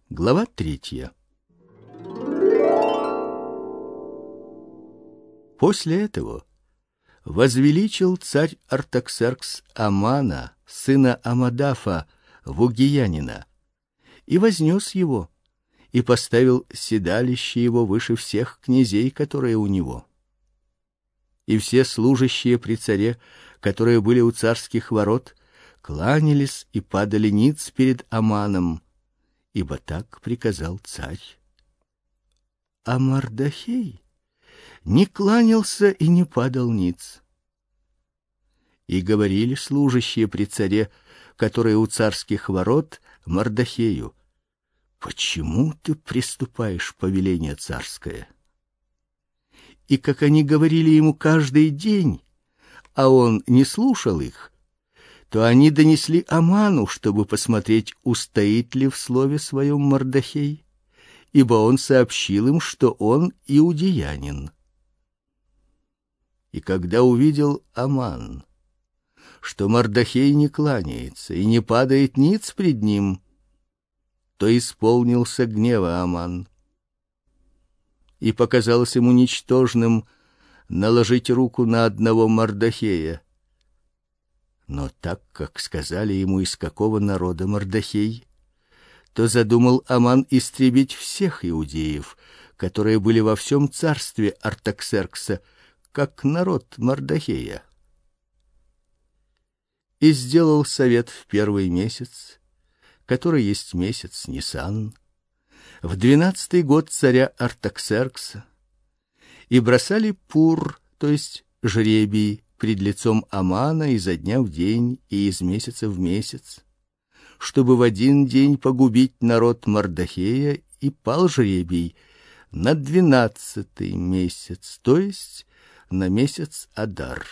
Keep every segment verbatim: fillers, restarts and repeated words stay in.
Глава третья. После этого возвеличил царь Артаксеркс Амана, сына Амадафа, вугиянина, и вознес его, и поставил седалище его выше всех князей, которые у него. И все служащие при царе, которые были у царских ворот, кланялись и падали ниц перед Аманом, ибо так приказал царь. А Мардохей не кланялся и не падал ниц. И говорили служащие при царе, которые у царских ворот, Мардохею: почему ты приступаешь повеление царское? И как они говорили ему каждый день, а он не слушал их, то они донесли Аману, чтобы посмотреть, устоит ли в слове своем Мардохей, ибо он сообщил им, что он иудеянин. И когда увидел Аман, что Мардохей не кланяется и не падает ниц пред ним, то исполнился гнева Аман. И показалось ему ничтожным наложить руку на одного Мардохея. Но так как сказали ему, из какого народа Мардохей, то задумал Аман истребить всех иудеев, которые были во всем царстве Артаксеркса, как народ Мардохея. И сделал совет в первый месяц, который есть месяц Нисан, в двенадцатый год царя Артаксеркса, и бросали пур, то есть жребий, пред лицом Амана изо дня в день и из месяца в месяц, чтобы в один день погубить народ Мардохея, и пал жребий на двенадцатый месяц, то есть на месяц Адар.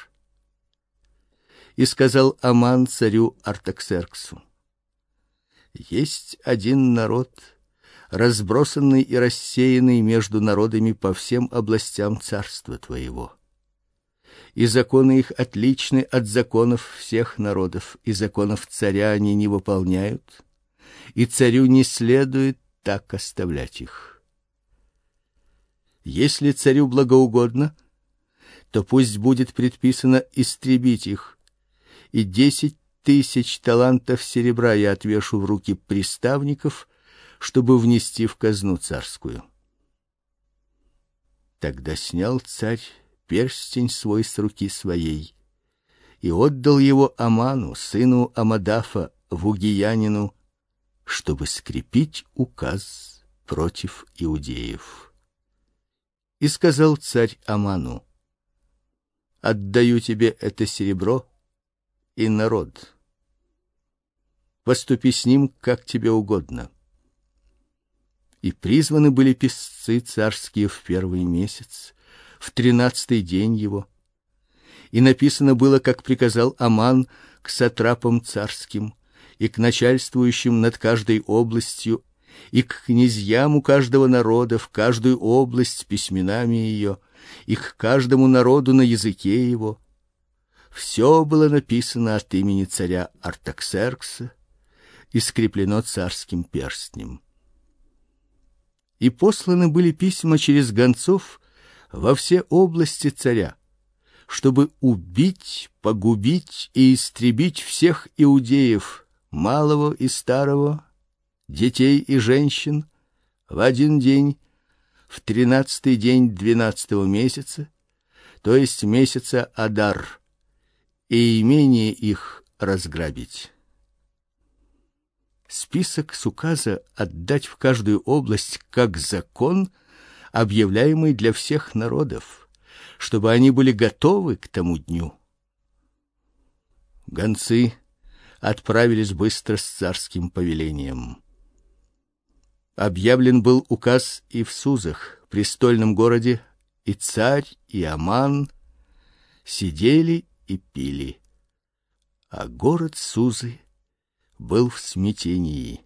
И сказал Аман царю Артаксерксу: есть один народ, разбросанный и рассеянный между народами по всем областям царства твоего. И законы их отличны от законов всех народов, и законов царя они не выполняют, и царю не следует так оставлять их. Если царю благоугодно, то пусть будет предписано истребить их, и десять тысяч талантов серебра я отвешу в руки приставников, чтобы внести в казну царскую. Тогда снял царь перстень свой с руки своей и отдал его Аману, сыну Амадафа, вугиянину, чтобы скрепить указ против иудеев. И сказал царь Аману: отдаю тебе это серебро и народ. Поступи с ним, как тебе угодно. И призваны были писцы царские в первый месяц, в тринадцатый день его. И написано было, как приказал Аман, к сатрапам царским и к начальствующим над каждой областью, и к князьям у каждого народа в каждую область с письменами ее, и к каждому народу на языке его. Все было написано от имени царя Артаксеркса и скреплено царским перстнем. И посланы были письма через гонцов во все области царя, чтобы убить, погубить и истребить всех иудеев, малого и старого, детей и женщин, в один день, в тринадцатый день двенадцатого месяца, то есть месяца Адар, и имение их разграбить. Список с указа отдать в каждую область как закон, объявляемый для всех народов, чтобы они были готовы к тому дню. Гонцы отправились быстро с царским повелением. Объявлен был указ и в Сузах, престольном городе, и царь, и Аман сидели и пили, а город Сузы был в смятении.